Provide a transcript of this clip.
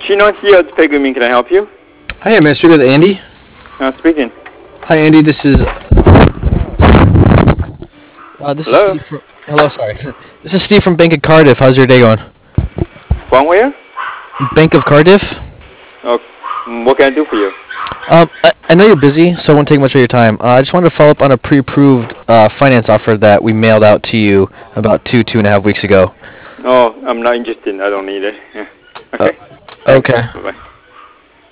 Chinon here at Pegumin. Can I help you? Hi, may I speak with Andy? Speaking. Hi, Andy. This is Hello? Steve. Hello, sorry. This is Steve from Bank of Cardiff. How's your day going? From where? Bank of Cardiff. Oh, what can I do for you? I know you're busy, so I won't take much of your time. I just wanted to follow up on a pre-approved finance offer that we mailed out to you about two and a half weeks ago. Oh, I'm not interested. I don't need it. Yeah. Uh, Okay. okay. Bye-bye.